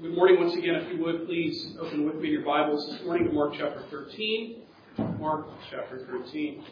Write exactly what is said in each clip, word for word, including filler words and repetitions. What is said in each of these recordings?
Good morning once again. If you would, please open with me your Bibles this morning to Mark chapter thirteen. Mark chapter thirteen.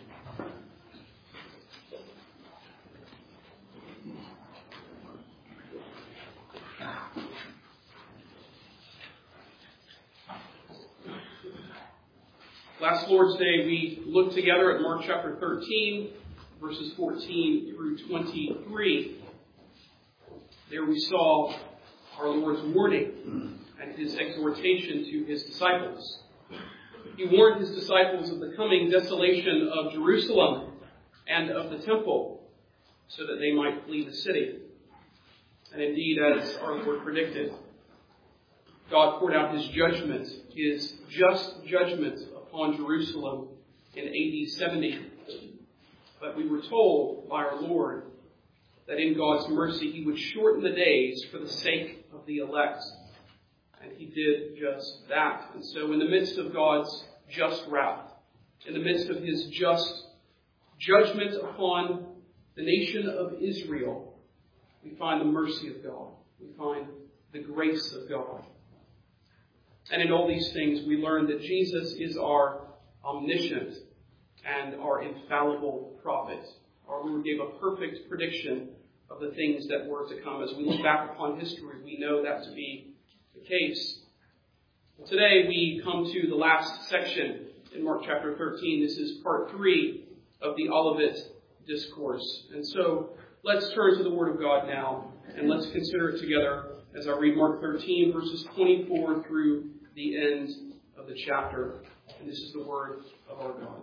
Last Lord's Day, we looked together at Mark chapter thirteen, verses fourteen through twenty-three. There we saw our Lord's warning and his exhortation to his disciples. He warned his disciples of the coming desolation of Jerusalem and of the temple so that they might flee the city. And indeed, as our Lord predicted, God poured out his judgment, his just judgment upon Jerusalem in A D seventy. But we were told by our Lord that in God's mercy he would shorten the days for the sake of the elect. And he did just that. And so in the midst of God's just wrath, in the midst of his just judgment upon the nation of Israel, we find the mercy of God. We find the grace of God. And in all these things, we learn that Jesus is our omniscient and our infallible prophet. Our Lord gave a perfect prediction of the things that were to come. As we look back upon history, we know that to be the case. Well, today we come to the last section in Mark chapter thirteen. This is part three of the Olivet Discourse. And so let's turn to the Word of God now, and let's consider it together as I read Mark thirteen, verses twenty-four through the end of the chapter. And this is the Word of our God.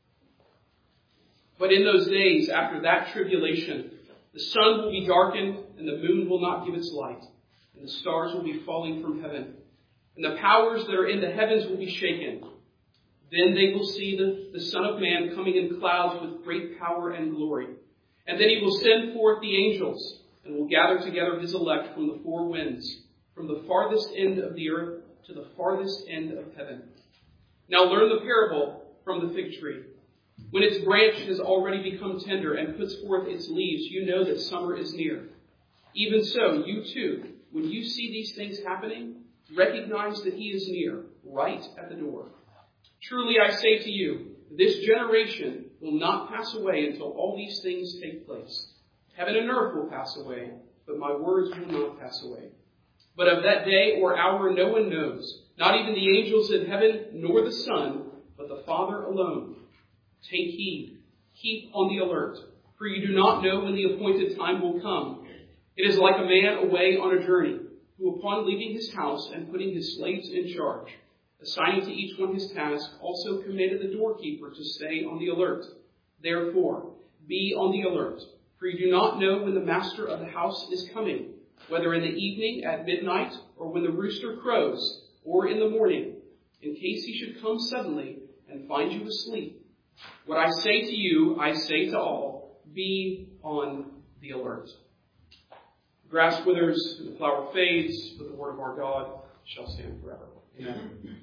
But in those days, after that tribulation, the sun will be darkened, and the moon will not give its light, and the stars will be falling from heaven, and the powers that are in the heavens will be shaken. Then they will see the, the Son of Man coming in clouds with great power and glory. And then he will send forth the angels, and will gather together his elect from the four winds, from the farthest end of the earth to the farthest end of heaven. Now learn the parable from the fig tree. When its branch has already become tender and puts forth its leaves, you know that summer is near. Even so, you too, when you see these things happening, recognize that he is near, right at the door. Truly I say to you, this generation will not pass away until all these things take place. Heaven and earth will pass away, but my words will not pass away. But of that day or hour no one knows, not even the angels in heaven nor the Son, but the Father alone. Take heed, keep on the alert, for you do not know when the appointed time will come. It is like a man away on a journey, who upon leaving his house and putting his slaves in charge, assigning to each one his task, also commanded the doorkeeper to stay on the alert. Therefore, be on the alert, for you do not know when the master of the house is coming, whether in the evening at midnight, or when the rooster crows, or in the morning, in case he should come suddenly and find you asleep. What I say to you, I say to all, be on the alert. The grass withers and the flower fades, but the word of our God shall stand forever. Amen.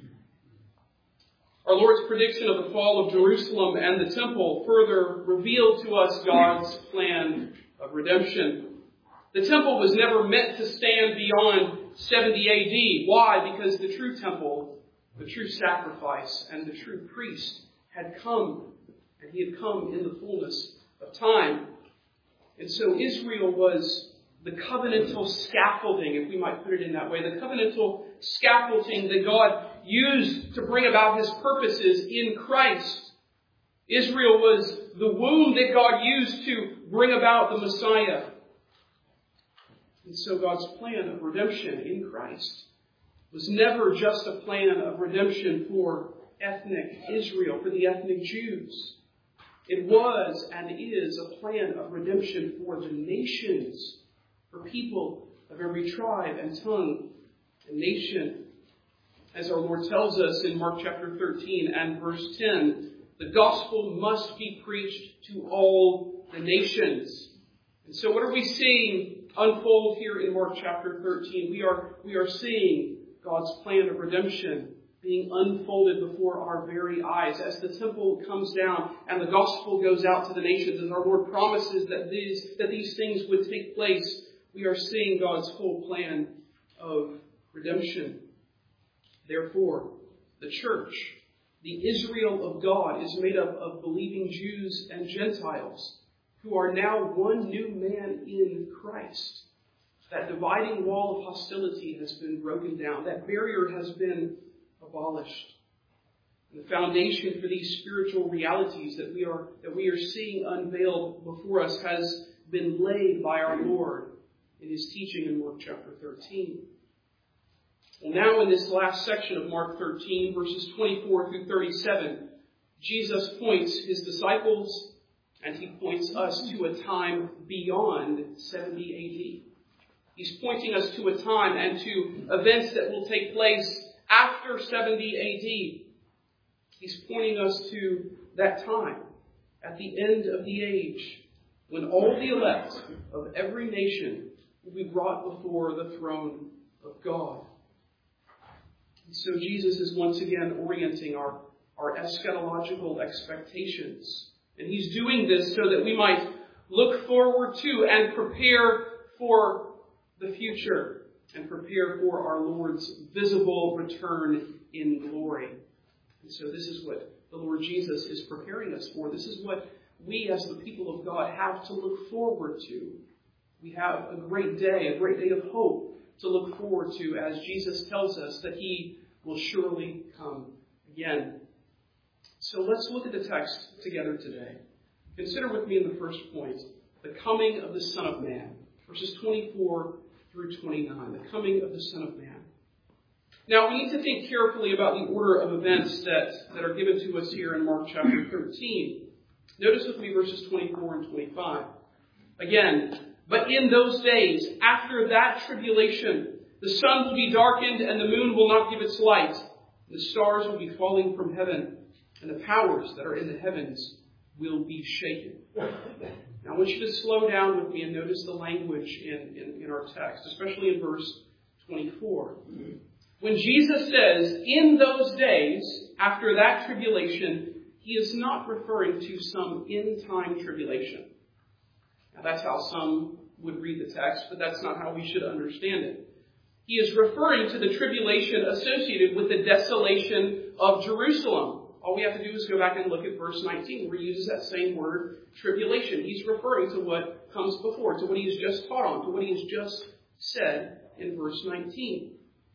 Our Lord's prediction of the fall of Jerusalem and the temple further revealed to us God's plan of redemption. The temple was never meant to stand beyond seventy A D. Why? Because the true temple, the true sacrifice, and the true priest had come, and he had come in the fullness of time. And so Israel was the covenantal scaffolding, if we might put it in that way, the covenantal scaffolding that God used to bring about his purposes in Christ. Israel was the womb that God used to bring about the Messiah. And so God's plan of redemption in Christ was never just a plan of redemption for ethnic Israel, for the ethnic Jews. It was and is a plan of redemption for the nations, for people of every tribe and tongue and nation. As our Lord tells us in Mark chapter thirteen and verse ten, the gospel must be preached to all the nations. And so what are we seeing unfold here in Mark chapter thirteen? We are, we are seeing God's plan of redemption being unfolded before our very eyes as the temple comes down and the gospel goes out to the nations, and our Lord promises that these, that these things would take place. We are seeing God's whole plan of redemption. Therefore, the church, the Israel of God, is made up of believing Jews and Gentiles who are now one new man in Christ. That dividing wall of hostility has been broken down. That barrier has been abolished. The foundation for these spiritual realities that we are that we are seeing unveiled before us has been laid by our Lord in his teaching in Mark chapter thirteen. Well, now in this last section of Mark thirteen, verses twenty-four through thirty-seven, Jesus points his disciples and he points us to a time beyond seventy A D. He's pointing us to a time and to events that will take place after seventy A D. He's pointing us to that time at the end of the age when all the elect of every nation will be brought before the throne of God. And so Jesus is once again orienting our, our eschatological expectations. And he's doing this so that we might look forward to and prepare for the future and prepare for our Lord's visible return in glory. And so this is what the Lord Jesus is preparing us for. This is what we as the people of God have to look forward to. We have a great day, a great day of hope to look forward to as Jesus tells us that he will surely come again. So let's look at the text together today. Consider with me in the first point, the coming of the Son of Man. Verses twenty-four through twenty-nine, the coming of the Son of Man. Now, we need to think carefully about the order of events that, that are given to us here in Mark chapter thirteen. Notice with me verses twenty-four and twenty-five. Again, but in those days, after that tribulation, the sun will be darkened and the moon will not give its light. And the stars will be falling from heaven, and the powers that are in the heavens will be shaken. Now, I want you to slow down with me and notice the language in, in, in our text, especially in verse twenty-four. When Jesus says, in those days, after that tribulation, he is not referring to some end-time tribulation. Now, that's how some would read the text, but that's not how we should understand it. He is referring to the tribulation associated with the desolation of Jerusalem. All we have to do is go back and look at verse nineteen, where he uses that same word, tribulation. He's referring to what comes before, to what he has just taught on, to what he has just said in verse nineteen.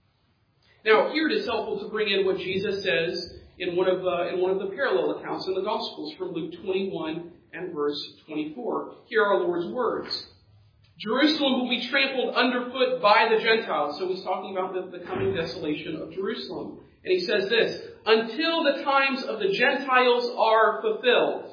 Now, here it is helpful to bring in what Jesus says in one of uh, in one of the parallel accounts in the Gospels from Luke twenty-one and verse twenty-four. Here are our Lord's words. Jerusalem will be trampled underfoot by the Gentiles. So he's talking about the, the coming desolation of Jerusalem. And he says this, until the times of the Gentiles are fulfilled.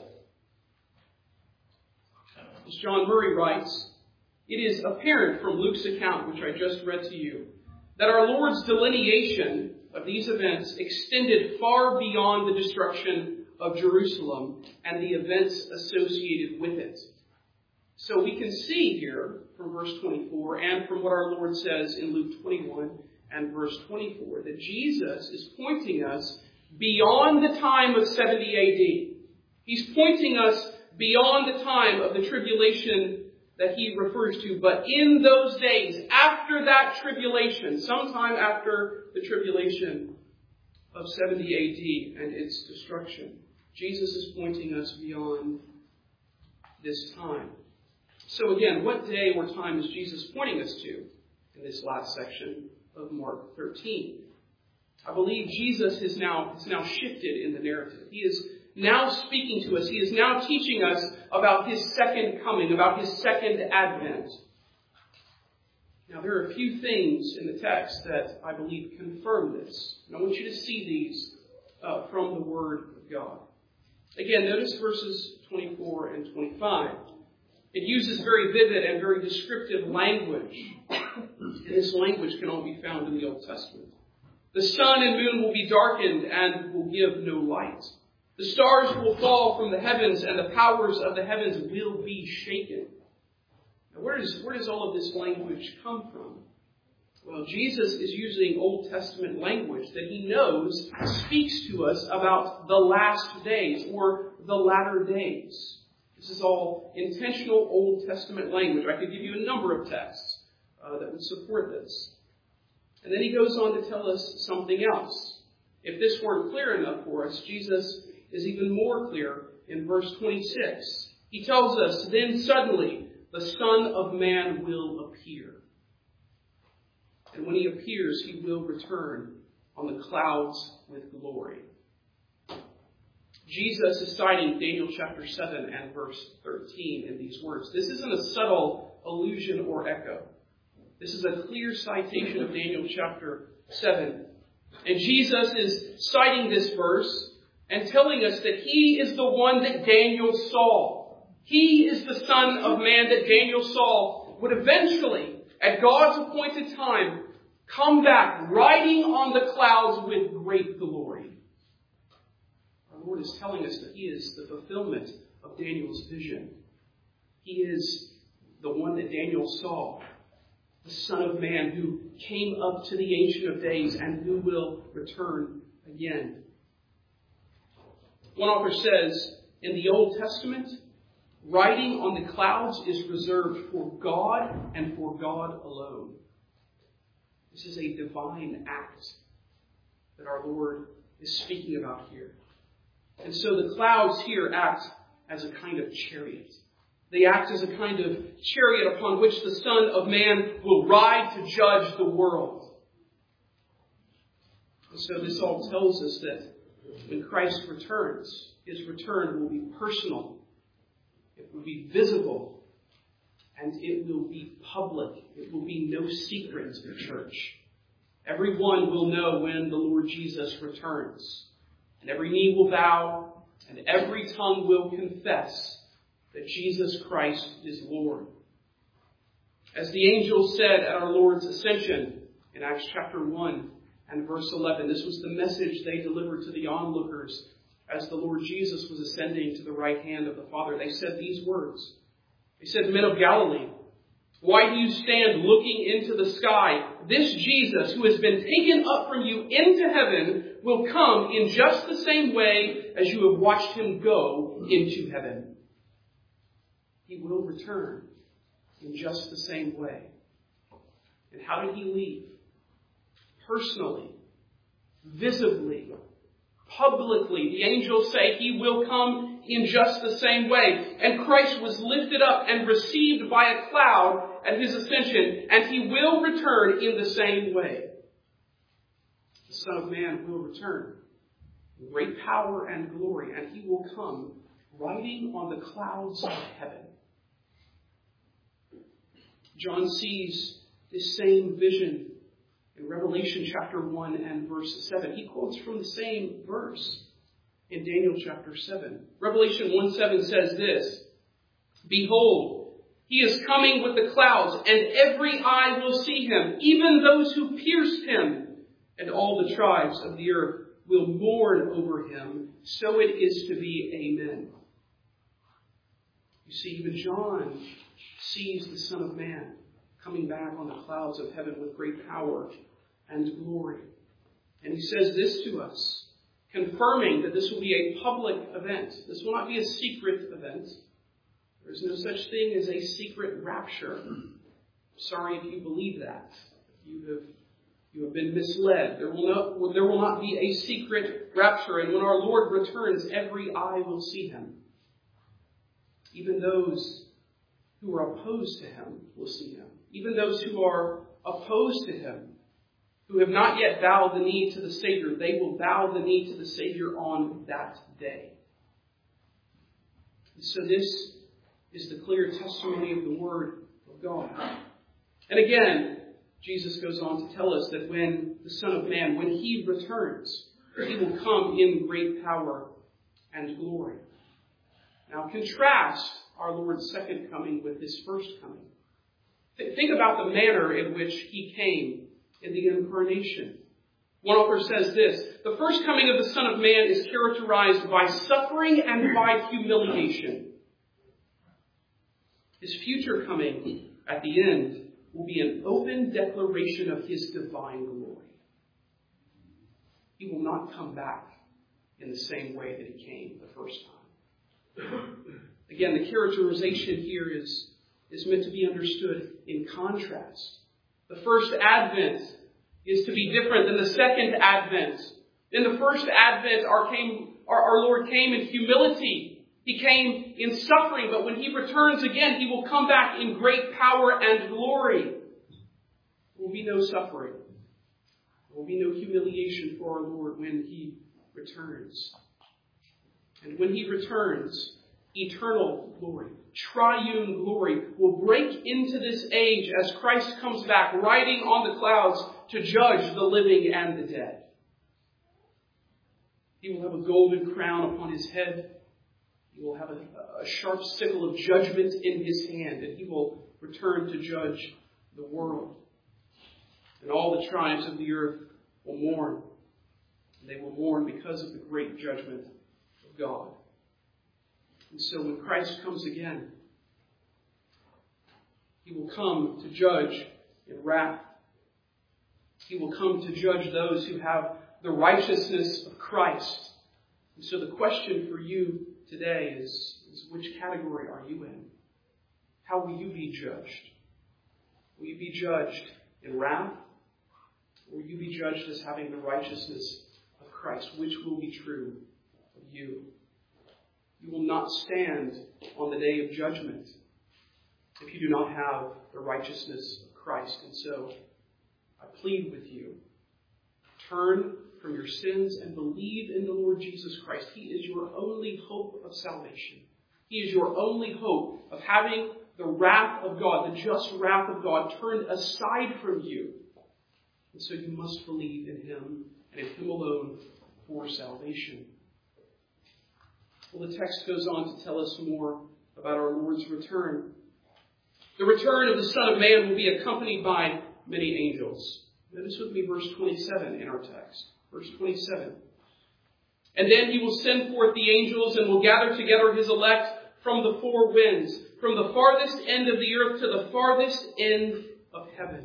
As John Murray writes, it is apparent from Luke's account, which I just read to you, that our Lord's delineation of these events extended far beyond the destruction of Jerusalem and the events associated with it. So we can see here from verse twenty-four and from what our Lord says in Luke twenty-one and verse twenty-four that Jesus is pointing us beyond the time of seventy A D. He's pointing us beyond the time of the tribulation that he refers to, but in those days, after that tribulation, sometime after the tribulation of seventy A D and its destruction, Jesus is pointing us beyond this time. So again, what day or time is Jesus pointing us to in this last section of Mark thirteen? I believe Jesus has now, has now shifted in the narrative. He is now speaking to us. He is now teaching us about his second coming, about his second advent. Now, there are a few things in the text that I believe confirm this. And I want you to see these uh, from the Word of God. Again, notice verses twenty-four and twenty-five. It uses very vivid and very descriptive language. And this language can only be found in the Old Testament. The sun and moon will be darkened and will give no light. The stars will fall from the heavens and the powers of the heavens will be shaken. Now, where does, where does all of this language come from? Well, Jesus is using Old Testament language that he knows speaks to us about the last days or the latter days. This is all intentional Old Testament language. I could give you a number of texts uh, that would support this. And then he goes on to tell us something else. If this weren't clear enough for us, Jesus is even more clear in verse twenty-six. He tells us, then suddenly the Son of Man will appear. And when he appears, he will return on the clouds with glory. Jesus is citing Daniel chapter seven and verse thirteen in these words. This isn't a subtle allusion or echo. This is a clear citation of Daniel chapter seven. And Jesus is citing this verse and telling us that he is the one that Daniel saw. He is the Son of Man that Daniel saw would eventually, at God's appointed time, come back riding on the clouds with great glory. Our Lord is telling us that he is the fulfillment of Daniel's vision. He is the one that Daniel saw, the Son of Man who came up to the Ancient of Days and who will return again. One author says, in the Old Testament, riding on the clouds is reserved for God and for God alone. This is a divine act that our Lord is speaking about here. And so the clouds here act as a kind of chariot. They act as a kind of chariot upon which the Son of Man will ride to judge the world. And so this all tells us that when Christ returns, his return will be personal. It will be visible. And it will be public. It will be no secret to the church. Everyone will know when the Lord Jesus returns. And every knee will bow, and every tongue will confess that Jesus Christ is Lord. As the angel said at our Lord's ascension in Acts chapter one and verse eleven, this was the message they delivered to the onlookers as the Lord Jesus was ascending to the right hand of the Father. They said these words. They said, Men of Galilee, why do you stand looking into the sky? This Jesus who has been taken up from you into heaven will come in just the same way as you have watched him go into heaven. He will return in just the same way. And how did he leave? Personally, visibly, publicly. The angels say he will come in just the same way. And Christ was lifted up and received by a cloud at his ascension, and he will return in the same way. The Son of Man will return in great power and glory, and he will come riding on the clouds of heaven. John sees this same vision in Revelation chapter one and verse seven. He quotes from the same verse in Daniel chapter seven. Revelation one seven says this, Behold, he is coming with the clouds, and every eye will see him, even those who pierced him, and all the tribes of the earth will mourn over him. So it is to be. Amen. You see, even John sees the Son of Man coming back on the clouds of heaven with great power and glory. And he says this to us, confirming that this will be a public event. This will not be a secret event. There is no such thing as a secret rapture. Sorry if you believe that. You have, you have been misled. There will, not, well, there will not be a secret rapture. And when our Lord returns, every eye will see him. Even those who are opposed to him will see him. Even those who are opposed to him, who have not yet bowed the knee to the Savior, they will bow the knee to the Savior on that day. And so this is the clear testimony of the Word of God. And again, Jesus goes on to tell us that when the Son of Man, when he returns, he will come in great power and glory. Now contrast our Lord's second coming with his first coming. Think about the manner in which he came in the incarnation. One author says this, the first coming of the Son of Man is characterized by suffering and by humiliation. His future coming at the end will be an open declaration of his divine glory. He will not come back in the same way that he came the first time. Again, the characterization here is, is meant to be understood in contrast. The first advent is to be different than the second advent. In the first advent, our, came, our, our Lord came in humility. He came in suffering, but when he returns again, he will come back in great power and glory. There will be no suffering. There will be no humiliation for our Lord when he returns. And when he returns, eternal glory, triune glory will break into this age as Christ comes back, riding on the clouds to judge the living and the dead. He will have a golden crown upon his head. He will have a, a sharp sickle of judgment in his hand, and he will return to judge the world. And all the tribes of the earth will mourn. And they will mourn because of the great judgment of God. And so when Christ comes again, he will come to judge in wrath. He will come to judge those who have the righteousness of Christ. And so the question for you today is, is which category are you in? How will you be judged? Will you be judged in wrath? Or will you be judged as having the righteousness of Christ? Which will be true of you? You will not stand on the day of judgment if you do not have the righteousness of Christ. And so I plead with you, turn from your sins and believe in the Lord Jesus Christ. He is your only hope of salvation. He is your only hope of having the wrath of God, the just wrath of God, turned aside from you. And so you must believe in him and in him alone for salvation. Well, the text goes on to tell us more about our Lord's return. The return of the Son of Man will be accompanied by many angels. Notice with me verse twenty-seven in our text. Verse twenty-seven. And then he will send forth the angels and will gather together his elect from the four winds, from the farthest end of the earth to the farthest end of heaven.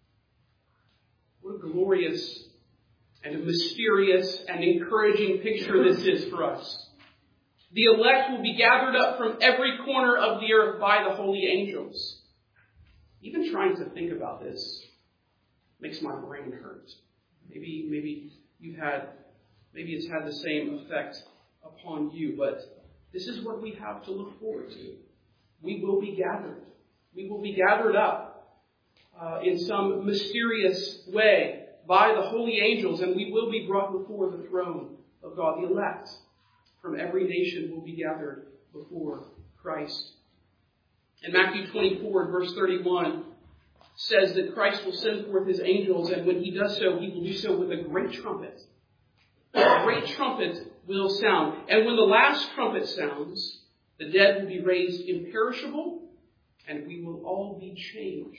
What a glorious and a mysterious and encouraging picture this is for us. The elect will be gathered up from every corner of the earth by the holy angels. Even trying to think about this makes my brain hurt. Maybe, maybe you've had, maybe it's had the same effect upon you, but this is what we have to look forward to. We will be gathered. We will be gathered up uh, in some mysterious way by the holy angels, and we will be brought before the throne of God. The elect from every nation will be gathered before Christ. And Matthew twenty-four, verse thirty-one, says that Christ will send forth his angels, and when he does so, he will do so with a great trumpet. A great trumpet will sound. And when the last trumpet sounds, the dead will be raised imperishable, and we will all be changed.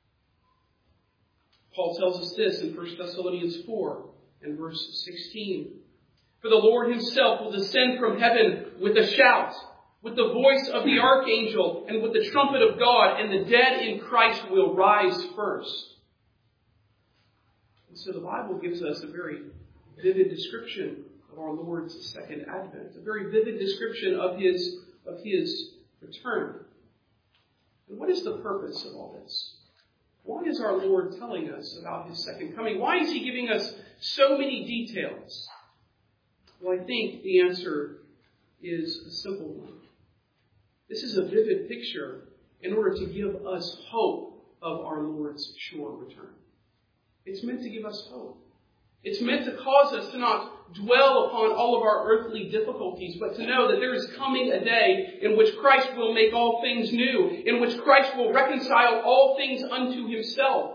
Paul tells us this in First Thessalonians four and verse sixteen. For the Lord himself will descend from heaven with a shout, with the voice of the archangel, and with the trumpet of God, and the dead in Christ will rise first. And so the Bible gives us a very vivid description of our Lord's second advent, a very vivid description of his, of his return. And what is the purpose of all this? Why is our Lord telling us about his second coming? Why is he giving us so many details? Well, I think the answer is a simple one. This is a vivid picture in order to give us hope of our Lord's sure return. It's meant to give us hope. It's meant to cause us to not dwell upon all of our earthly difficulties, but to know that there is coming a day in which Christ will make all things new, in which Christ will reconcile all things unto himself,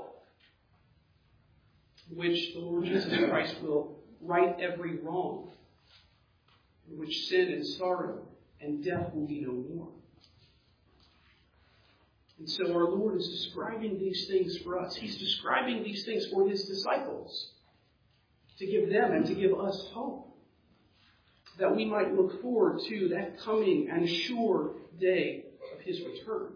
in which the Lord Jesus Christ will right every wrong, in which sin and sorrow and death will be no more. And so our Lord is describing these things for us. He's describing these things for his disciples, to give them and to give us hope, that we might look forward to that coming and sure day of his return.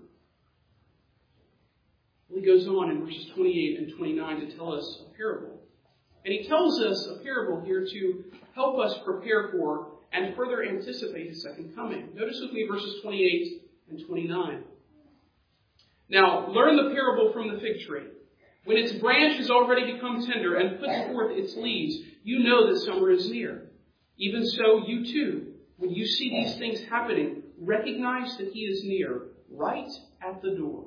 Well, he goes on in verses twenty-eight and twenty-nine to tell us a parable. And he tells us a parable here to help us prepare for and further anticipate his second coming. Notice with me verses twenty-eight and twenty-nine. Now, learn the parable from the fig tree. When its branch has already become tender and puts forth its leaves, you know that summer is near. Even so, you too, when you see these things happening, recognize that he is near, right at the door.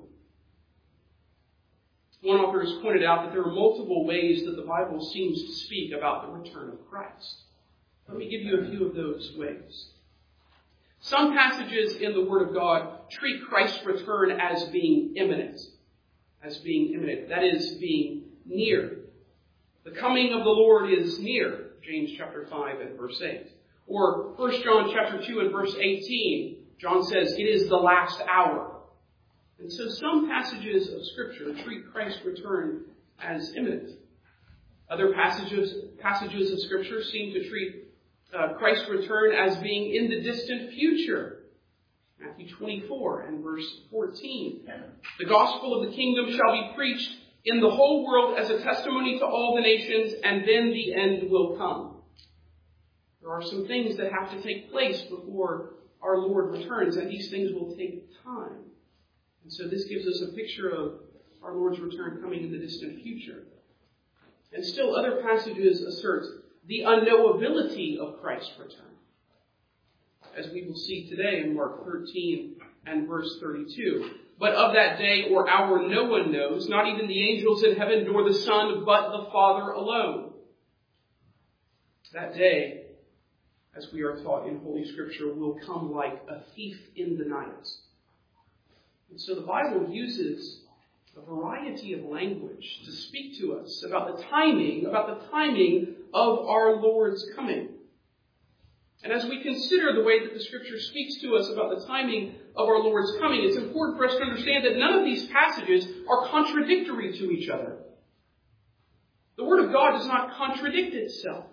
One author has pointed out that there are multiple ways that the Bible seems to speak about the return of Christ. Let me give you a few of those ways. Some passages in the Word of God treat Christ's return as being imminent. As being imminent. That is, being near. The coming of the Lord is near. James chapter five and verse eight. Or First John chapter two and verse eighteen. John says, it is the last hour. And so some passages of Scripture treat Christ's return as imminent. Other passages, passages of Scripture seem to treat uh, Christ's return as being in the distant future. Matthew twenty-four and verse fourteen. The gospel of the kingdom shall be preached in the whole world as a testimony to all the nations, and then the end will come. There are some things that have to take place before our Lord returns, and these things will take time. And so this gives us a picture of our Lord's return coming in the distant future. And still other passages assert the unknowability of Christ's return, as we will see today in Mark thirteen and verse thirty-two. But of that day or hour no one knows, not even the angels in heaven, nor the Son, but the Father alone. That day, as we are taught in Holy Scripture, will come like a thief in the night. And so the Bible uses a variety of language to speak to us about the timing, about the timing of our Lord's coming. And as we consider the way that the Scripture speaks to us about the timing of our Lord's coming, it's important for us to understand that none of these passages are contradictory to each other. The Word of God does not contradict itself.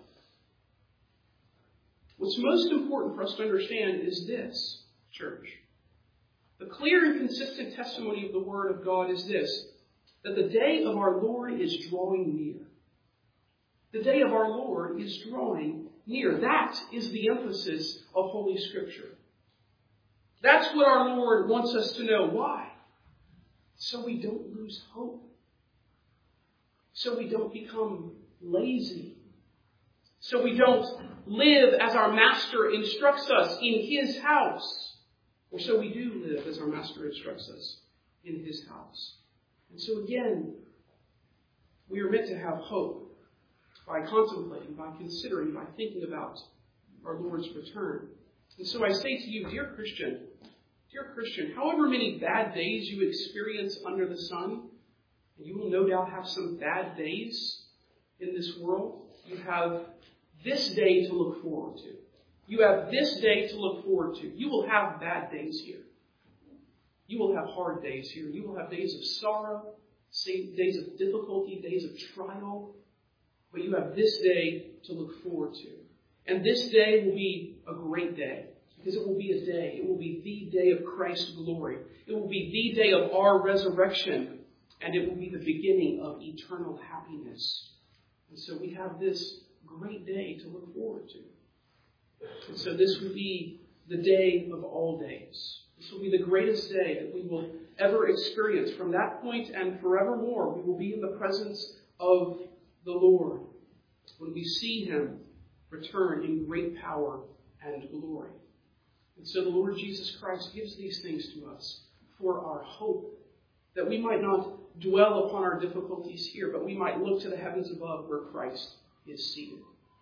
What's most important for us to understand is this, church. The clear and consistent testimony of the Word of God is this, that the day of our Lord is drawing near. The day of our Lord is drawing near. That is the emphasis of Holy Scripture. That's what our Lord wants us to know. Why? So we don't lose hope. So we don't become lazy. So we don't live as our Master instructs us in His house. Or so we do live as our Master instructs us in His house. And so again, we are meant to have hope by contemplating, by considering, by thinking about our Lord's return. And so I say to you, dear Christian, dear Christian, however many bad days you experience under the sun, and you will no doubt have some bad days in this world, you have this day to look forward to. You have this day to look forward to. You will have bad days here. You will have hard days here. You will have days of sorrow, days of difficulty, days of trial. But you have this day to look forward to. And this day will be a great day. Because it will be a day. It will be the day of Christ's glory. It will be the day of our resurrection. And it will be the beginning of eternal happiness. And so we have this great day to look forward to. And so this will be the day of all days. This will be the greatest day that we will ever experience. From that point and forevermore, we will be in the presence of the Lord when we see Him return in great power and glory. And so the Lord Jesus Christ gives these things to us for our hope, that we might not dwell upon our difficulties here, but we might look to the heavens above where Christ is seated.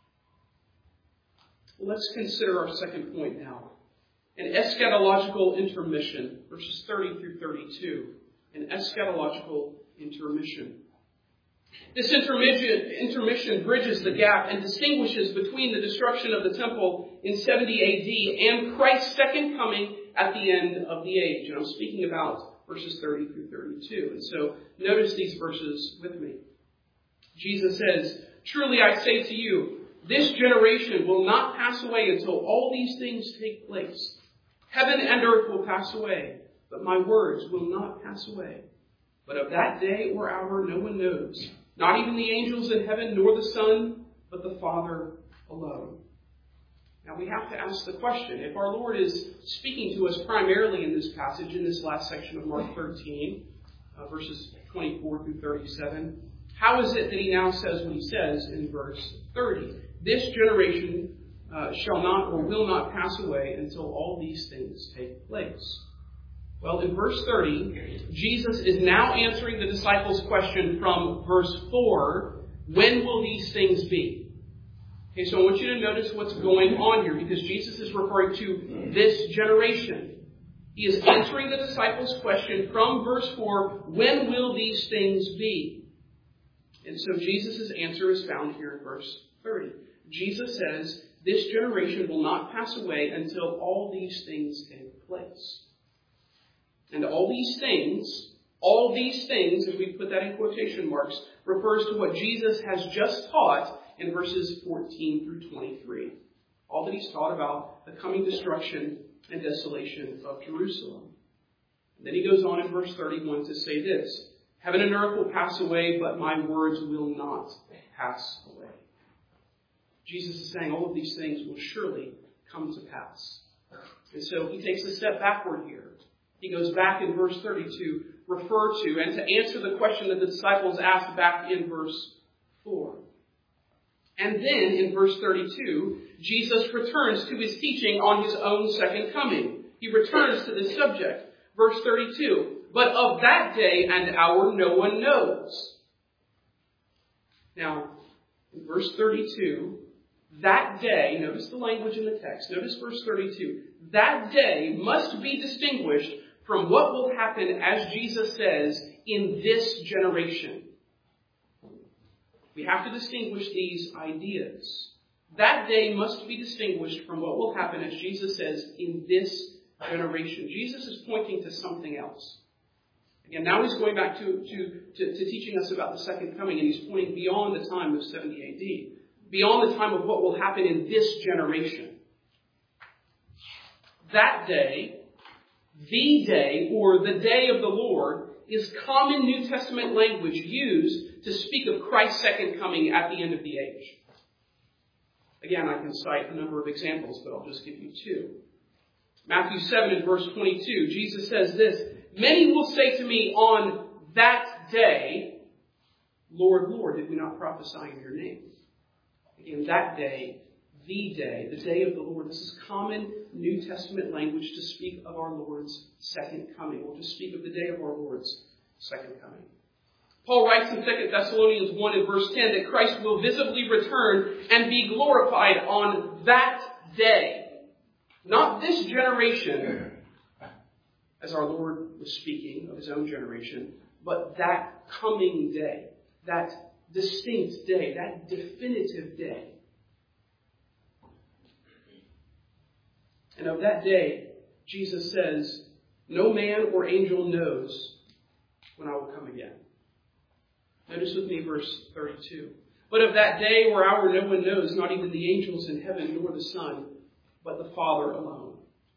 Let's consider our second point now. An eschatological intermission, verses thirty through thirty-two. An eschatological intermission. This intermission, intermission bridges the gap and distinguishes between the destruction of the temple in seventy A D and Christ's second coming at the end of the age. And I'm speaking about verses thirty through thirty-two. And so notice these verses with me. Jesus says, "Truly I say to you, this generation will not pass away until all these things take place. Heaven and earth will pass away, but my words will not pass away. But of that day or hour no one knows, not even the angels in heaven nor the Son, but the Father alone." Now we have to ask the question, if our Lord is speaking to us primarily in this passage, in this last section of Mark thirteen, uh, verses twenty-four through thirty-seven, how is it that he now says what he says in verse thirty? This generation uh, shall not or will not pass away until all these things take place. Well, in verse thirty, Jesus is now answering the disciples' question from verse four, when will these things be? Okay, so I want you to notice what's going on here, because Jesus is referring to this generation. He is answering the disciples' question from verse four, when will these things be? And so Jesus' answer is found here in verse thirty. Jesus says, this generation will not pass away until all these things take place. And all these things, all these things, as we put that in quotation marks, refers to what Jesus has just taught in verses fourteen through twenty-three. All that he's taught about the coming destruction and desolation of Jerusalem. And then he goes on in verse thirty-one to say this, heaven and earth will pass away, but my words will not pass away. Jesus is saying all of these things will surely come to pass. And so he takes a step backward here. He goes back in verse thirty to refer to and to answer the question that the disciples asked back in verse four. And then in verse thirty-two, Jesus returns to his teaching on his own second coming. He returns to this subject. Verse thirty-two, but of that day and hour no one knows. Now, in verse thirty-two, that day, notice the language in the text. Notice verse thirty-two. That day must be distinguished from what will happen, as Jesus says, in this generation. We have to distinguish these ideas. That day must be distinguished from what will happen, as Jesus says, in this generation. Jesus is pointing to something else. Again, now he's going back to, to, to, to teaching us about the second coming, and he's pointing beyond the time of seventy A D, beyond the time of what will happen in this generation. That day, the day, or the day of the Lord, is common New Testament language used to speak of Christ's second coming at the end of the age. Again, I can cite a number of examples, but I'll just give you two. Matthew seven and verse twenty-two, Jesus says this, many will say to me on that day, Lord, Lord, did we not prophesy in your name? Again, that day, the day, the day of the Lord. This is common New Testament language to speak of our Lord's second coming, or to speak of the day of our Lord's second coming. Paul writes in Second Thessalonians one and verse ten that Christ will visibly return and be glorified on that day. Not this generation, as our Lord was speaking of his own generation, but that coming day, that distinct day, that definitive day. And of that day, Jesus says, no man or angel knows when I will come again. Notice with me verse thirty-two. But of that day or hour no one knows, not even the angels in heaven, nor the Son, but the Father alone.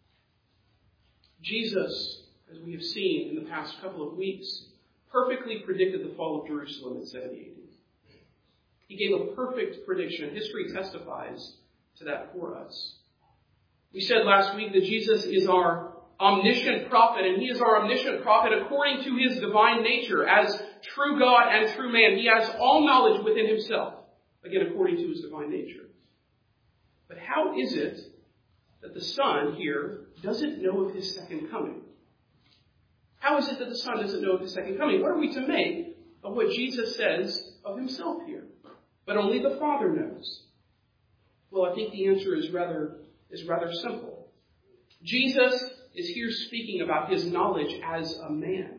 Jesus, as we have seen in the past couple of weeks, perfectly predicted the fall of Jerusalem in seventy A D. He gave a perfect prediction. History testifies to that for us. We said last week that Jesus is our omniscient prophet, and he is our omniscient prophet according to his divine nature. As true God and true man, he has all knowledge within himself, again, according to his divine nature. But how is it that the Son here doesn't know of his second coming? How is it that the Son doesn't know of his second coming? What are we to make of what Jesus says of himself here? But only the Father knows. Well, I think the answer is rather, is rather simple. Jesus is here speaking about his knowledge as a man.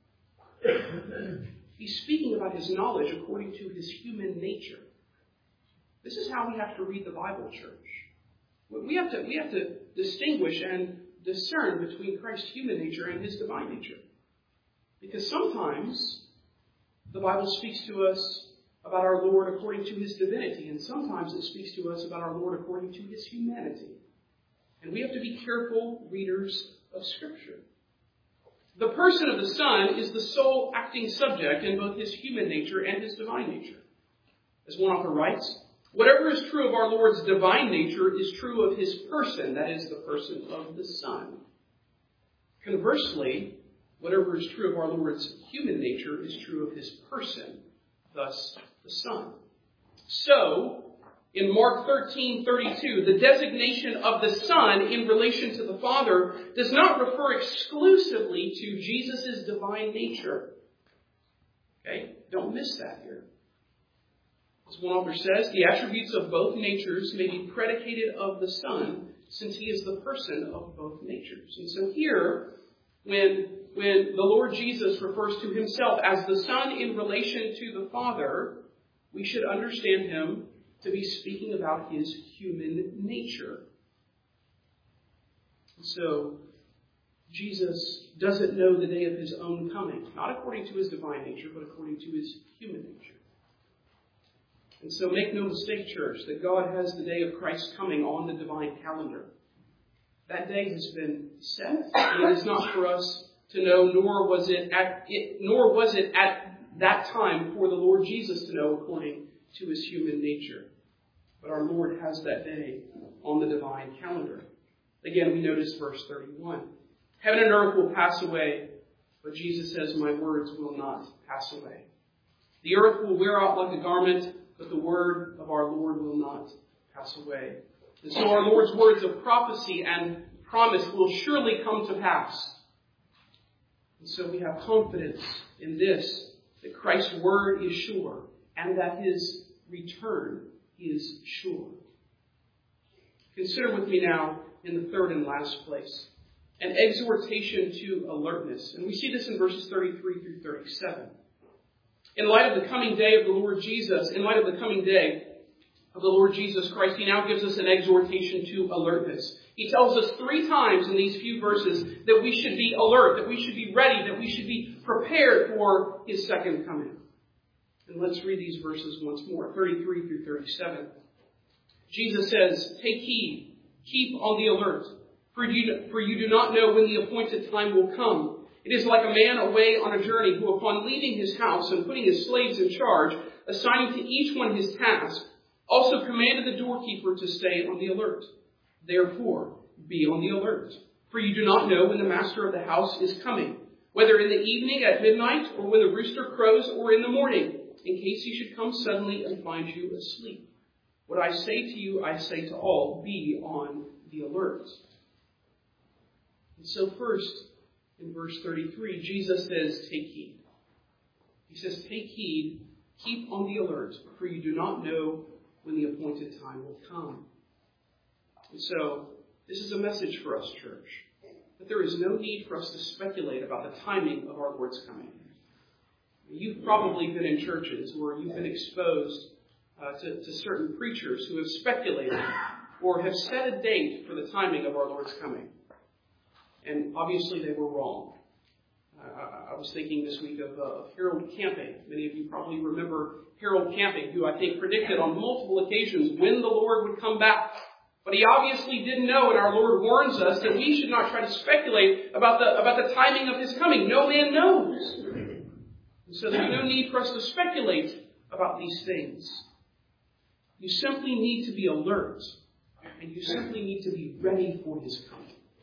He's speaking about his knowledge according to his human nature. This is how we have to read the Bible, church. We have to, we have to distinguish and discern between Christ's human nature and his divine nature. Because sometimes the Bible speaks to us about our Lord according to his divinity, and sometimes it speaks to us about our Lord according to his humanity. And we have to be careful readers of Scripture. The person of the Son is the sole acting subject in both his human nature and his divine nature. As one author writes, whatever is true of our Lord's divine nature is true of his person, that is, the person of the Son. Conversely, Whatever is true of our Lord's human nature is true of his person, thus the Son. So, in Mark thirteen thirty-two, the designation of the Son in relation to the Father does not refer exclusively to Jesus' divine nature. Okay? Don't miss that here. As one author says, the attributes of both natures may be predicated of the Son, since he is the person of both natures. And so here, when, when the Lord Jesus refers to himself as the Son in relation to the Father, we should understand him to be speaking about his human nature. So, Jesus doesn't know the day of his own coming, not according to his divine nature, but according to his human nature. And so make no mistake, church, that God has the day of Christ's coming on the divine calendar. That day has been set. It is not for us to know, nor was it at it, nor was it at that time for the Lord Jesus to know according to his human nature. But our Lord has that day on the divine calendar. Again, we notice verse thirty-one. Heaven and earth will pass away, but Jesus says, my words will not pass away. The earth will wear out like a garment, but the word of our Lord will not pass away. And so our Lord's words of prophecy and promise will surely come to pass. And so we have confidence in this, that Christ's word is sure, and that his return is sure. Consider with me now, in the third and last place, an exhortation to alertness. And we see this in verses thirty-three through thirty-seven. In light of the coming day of the Lord Jesus, in light of the coming day of the Lord Jesus Christ, he now gives us an exhortation to alertness. He tells us three times in these few verses that we should be alert, that we should be ready, that we should be prepared for his second coming. And let's read these verses once more, thirty-three through thirty-seven. Jesus says, take heed, keep on the alert, for you, for you do not know when the appointed time will come. It is like a man away on a journey who, upon leaving his house and putting his slaves in charge, assigning to each one his task, also commanded the doorkeeper to stay on the alert. Therefore, be on the alert, for you do not know when the master of the house is coming, whether in the evening at midnight or when the rooster crows or in the morning, in case he should come suddenly and find you asleep. What I say to you, I say to all, be on the alert. And so first, in verse thirty-three, Jesus says, take heed. He says, take heed, keep on the alert, for you do not know when the appointed time will come. And so, this is a message for us, church, that there is no need for us to speculate about the timing of our Lord's coming. You've probably been in churches where you've been exposed uh, to, to certain preachers who have speculated or have set a date for the timing of our Lord's coming. And obviously they were wrong. Uh, I was thinking this week of uh, Harold Camping. Many of you probably remember Harold Camping, who I think predicted on multiple occasions when the Lord would come back. But he obviously didn't know, and our Lord warns us that we should not try to speculate about the, about the timing of his coming. No man knows. And so there's no need for us to speculate about these things. You simply need to be alert, and you simply need to be ready for his coming.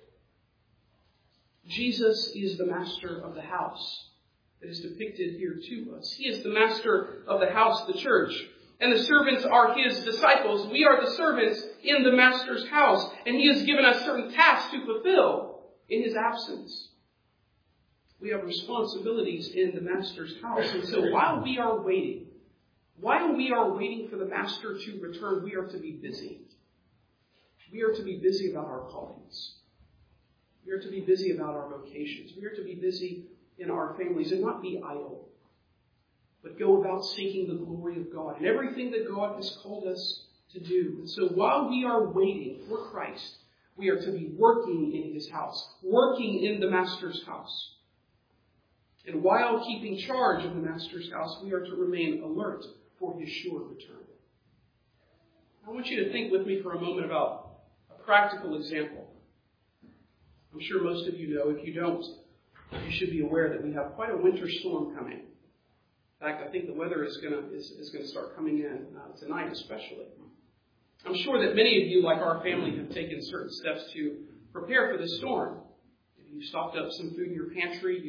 Jesus is the master of the house that is depicted here to us. He is the master of the house, the church. And the servants are his disciples. We are the servants in the master's house. And he has given us certain tasks to fulfill in his absence. We have responsibilities in the master's house. And so while we are waiting, while we are waiting for the master to return, we are to be busy. We are to be busy about our callings. We are to be busy about our vocations. We are to be busy in our families and not be idle, but go about seeking the glory of God and everything that God has called us to do. And so while we are waiting for Christ, we are to be working in his house, working in the master's house. And while keeping charge of the master's house, we are to remain alert for his sure return. I want you to think with me for a moment about a practical example. I'm sure most of you know. If you don't, you should be aware that we have quite a winter storm coming. In fact, I think the weather is going to is, is going to start coming in uh, tonight, especially. I'm sure that many of you, like our family, have taken certain steps to prepare for the storm. You've stocked up some food in your pantry. You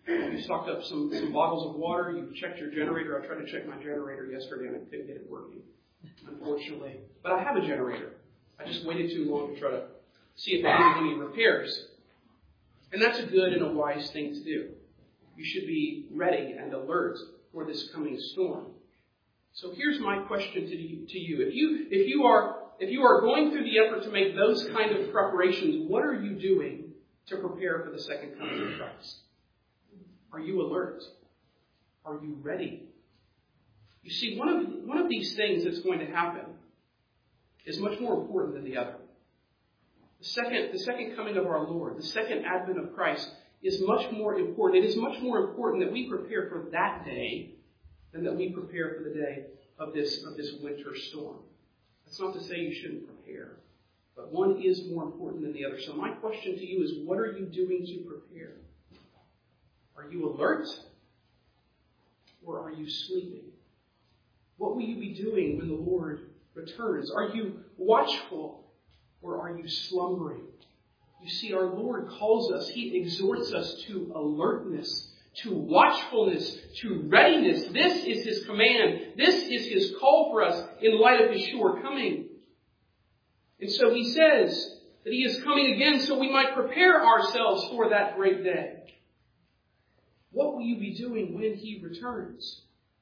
You stocked up some, some bottles of water. You checked your generator. I tried to check my generator yesterday and I couldn't get it working, unfortunately. But I have a generator. I just waited too long to try to see if it needed any repairs. And that's a good and a wise thing to do. You should be ready and alert for this coming storm. So here's my question to you. To you. If you, if you are, if you are going through the effort to make those kind of preparations, what are you doing to prepare for the second coming of Christ? Are you alert? Are you ready? You see, one of, one of these things that's going to happen is much more important than the other. The second, the second coming of our Lord, the second advent of Christ, is much more important. It is much more important that we prepare for that day than that we prepare for the day of this, of this winter storm. That's not to say you shouldn't prepare, but one is more important than the other. So my question to you is, what are you doing to prepare? Are you alert? Or are you sleeping? What will you be doing when the Lord returns? Are you watchful? Or are you slumbering? You see, our Lord calls us, He exhorts us to alertness, to watchfulness, to readiness. This is His command. This is His call for us in light of His sure coming. And so He says that He is coming again so we might prepare ourselves for that great day. What will you be doing when He returns?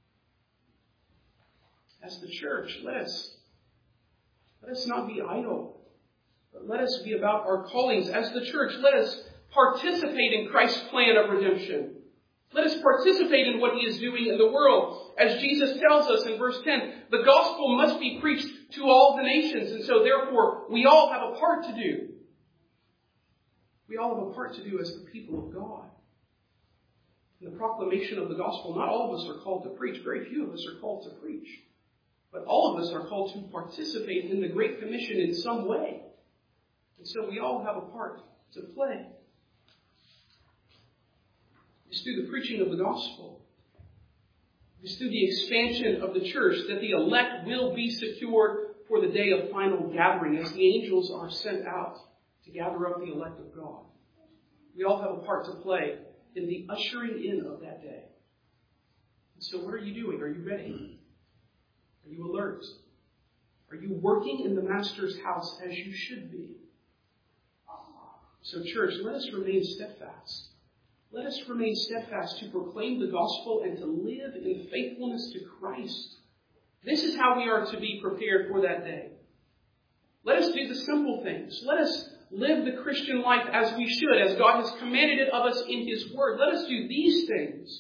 As the church, let us, let us not be idle. But let us be about our callings. As the church, let us participate in Christ's plan of redemption. Let us participate in what He is doing in the world. As Jesus tells us in verse ten, the gospel must be preached to all the nations. And so therefore, we all have a part to do. We all have a part to do as the people of God. In the proclamation of the gospel, not all of us are called to preach. Very few of us are called to preach. But all of us are called to participate in the Great Commission in some way. And so we all have a part to play. It's through the preaching of the gospel. It's through the expansion of the church that the elect will be secured for the day of final gathering as the angels are sent out to gather up the elect of God. We all have a part to play in the ushering in of that day. And so what are you doing? Are you ready? Are you alert? Are you working in the Master's house as you should be? So church, let us remain steadfast. Let us remain steadfast to proclaim the gospel and to live in faithfulness to Christ. This is how we are to be prepared for that day. Let us do the simple things. Let us live the Christian life as we should, as God has commanded it of us in His Word. Let us do these things.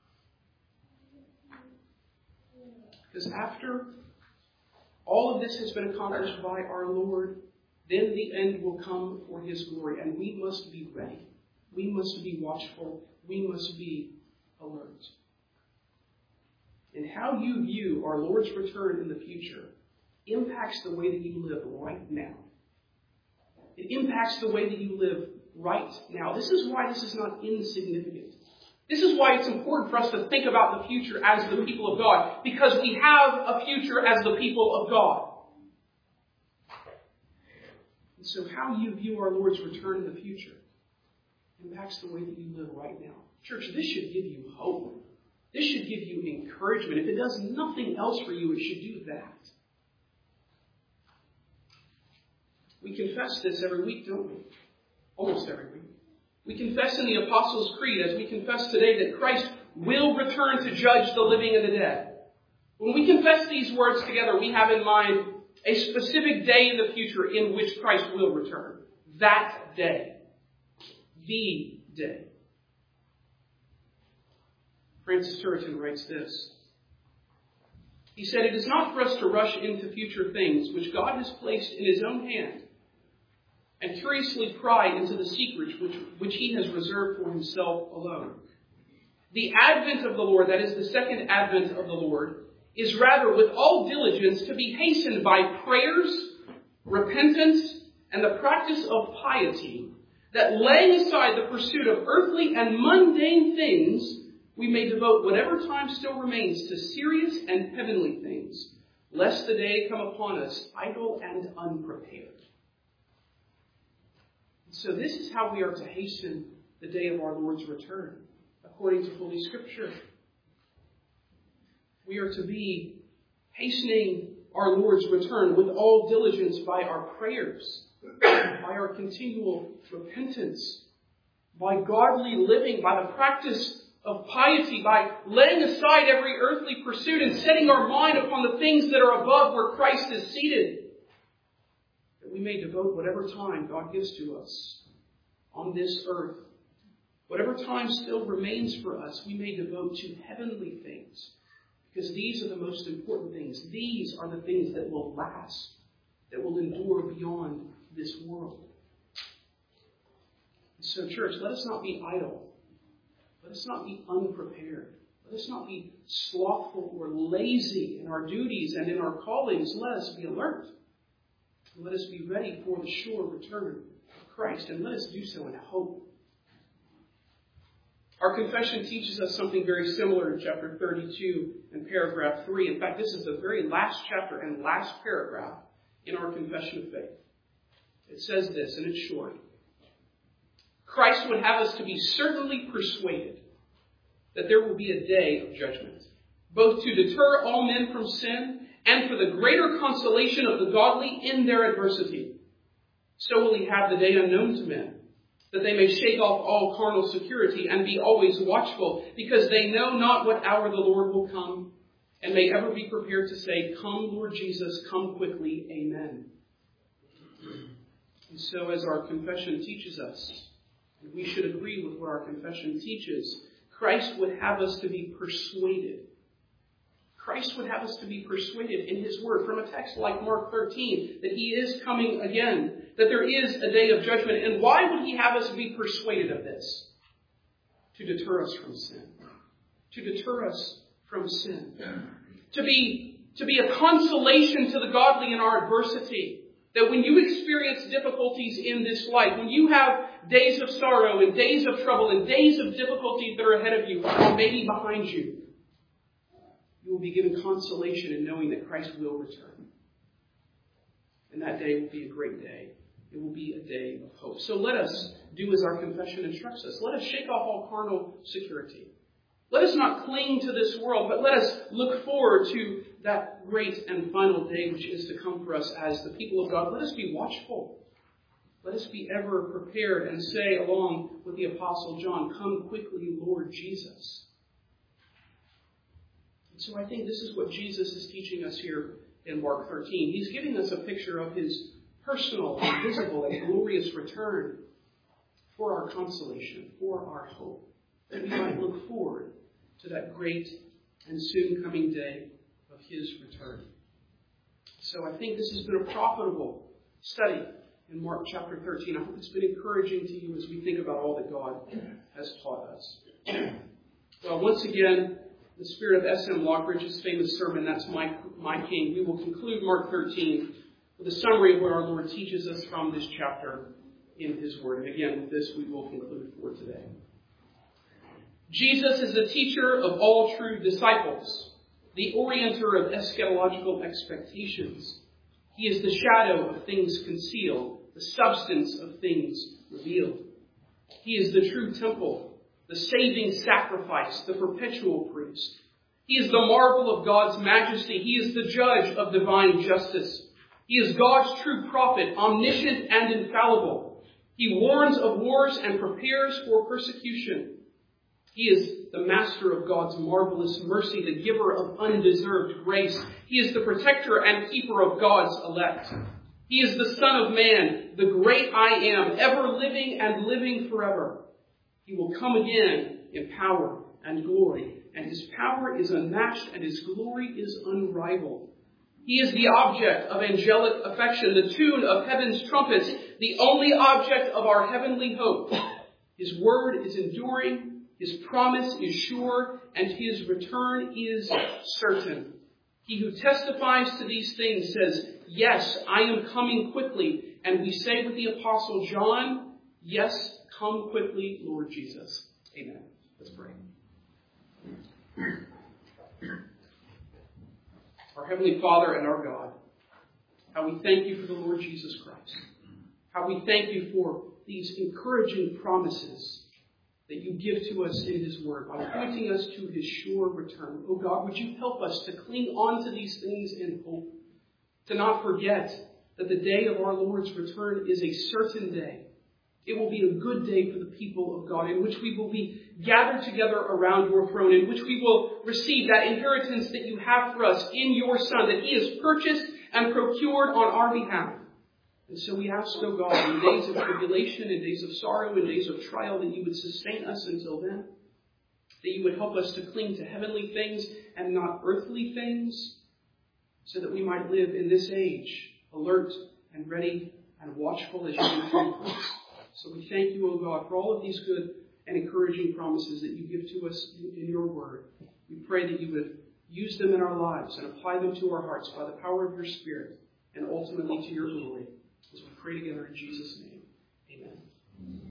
Because after all of this has been accomplished by our Lord, then the end will come for His glory, and we must be ready. We must be watchful. We must be alert. And how you view our Lord's return in the future impacts the way that you live right now. It impacts the way that you live right now. This is why this is not insignificant. This is why it's important for us to think about the future as the people of God, because we have a future as the people of God. And so how you view our Lord's return in the future impacts the way that you live right now. Church, this should give you hope. This should give you encouragement. If it does nothing else for you, it should do that. We confess this every week, don't we? Almost every week. We confess in the Apostles' Creed, as we confess today, that Christ will return to judge the living and the dead. When we confess these words together, we have in mind a specific day in the future in which Christ will return. That day. The day. Francis Turretin writes this. He said, "It is not for us to rush into future things which God has placed in His own hand and curiously pry into the secrets which, which He has reserved for Himself alone. The advent of the Lord, that is the second advent of the Lord, is rather with all diligence to be hastened by prayers, repentance, and the practice of piety, that laying aside the pursuit of earthly and mundane things, we may devote whatever time still remains to serious and heavenly things, lest the day come upon us idle and unprepared." So this is how we are to hasten the day of our Lord's return, according to Holy Scripture. We are to be hastening our Lord's return with all diligence by our prayers, by our continual repentance, by godly living, by the practice of piety, by laying aside every earthly pursuit and setting our mind upon the things that are above where Christ is seated, that we may devote whatever time God gives to us on this earth. Whatever time still remains for us, we may devote to heavenly things. Because these are the most important things. These are the things that will last, that will endure beyond this world. And so, church, let us not be idle. Let us not be unprepared. Let us not be slothful or lazy in our duties and in our callings. Let us be alert. Let us be ready for the sure return of Christ. And let us do so in hope. Our confession teaches us something very similar in chapter thirty-two and paragraph three. In fact, this is the very last chapter and last paragraph in our confession of faith. It says this, and it's short. Christ would have us to be certainly persuaded that there will be a day of judgment, both to deter all men from sin and for the greater consolation of the godly in their adversity. So will he have the day unknown to men, that they may shake off all carnal security and be always watchful, because they know not what hour the Lord will come, and may ever be prepared to say, "Come, Lord Jesus, come quickly. Amen." And so as our confession teaches us, and we should agree with what our confession teaches, Christ would have us to be persuaded. Christ would have us to be persuaded in his word from a text like Mark thirteen that he is coming again, that there is a day of judgment. And why would he have us be persuaded of this? To deter us from sin. To deter us from sin. To be, to be a consolation to the godly in our adversity. That when you experience difficulties in this life, when you have days of sorrow and days of trouble and days of difficulties that are ahead of you or maybe behind you, you will be given consolation in knowing that Christ will return. And that day will be a great day. It will be a day of hope. So let us do as our confession instructs us. Let us shake off all carnal security. Let us not cling to this world, but let us look forward to that great and final day which is to come for us as the people of God. Let us be watchful. Let us be ever prepared and say, along with the Apostle John, "Come quickly, Lord Jesus." So I think this is what Jesus is teaching us here in Mark thirteen. He's giving us a picture of his personal, and visible, and glorious return for our consolation, for our hope, that we might look forward to that great and soon coming day of his return. So I think this has been a profitable study in Mark chapter thirteen. I hope it's been encouraging to you as we think about all that God has taught us. Well, once again, the spirit of S M Lockridge's famous sermon, "That's My, My King," we will conclude Mark thirteen with a summary of what our Lord teaches us from this chapter in his word. And again, with this, we will conclude for today. Jesus is the teacher of all true disciples, the orienter of eschatological expectations. He is the shadow of things concealed, the substance of things revealed. He is the true temple, the saving sacrifice, the perpetual priest. He is the marvel of God's majesty. He is the judge of divine justice. He is God's true prophet, omniscient and infallible. He warns of wars and prepares for persecution. He is the master of God's marvelous mercy, the giver of undeserved grace. He is the protector and keeper of God's elect. He is the Son of Man, the great I Am, ever living and living forever. He will come again in power and glory, and his power is unmatched and his glory is unrivaled. He is the object of angelic affection, the tune of heaven's trumpets, the only object of our heavenly hope. His word is enduring, his promise is sure, and his return is certain. He who testifies to these things says, "Yes, I am coming quickly." And we say with the Apostle John, "Yes, come quickly, Lord Jesus." Amen. Let's pray. Our Heavenly Father and our God, how we thank you for the Lord Jesus Christ. How we thank you for these encouraging promises that you give to us in his word by pointing us to his sure return. Oh God, would you help us to cling on to these things in hope, to not forget that the day of our Lord's return is a certain day. It will be a good day for the people of God, in which we will be gathered together around your throne, in which we will receive that inheritance that you have for us in your Son, that he has purchased and procured on our behalf. And so we ask, O God, in days of tribulation, in days of sorrow, in days of trial, that you would sustain us until then, that you would help us to cling to heavenly things and not earthly things, so that we might live in this age alert and ready and watchful as you return for us. So we thank you, O God, for all of these good and encouraging promises that you give to us in your word. We pray that you would use them in our lives and apply them to our hearts by the power of your Spirit and ultimately to your glory. As we pray together in Jesus' name.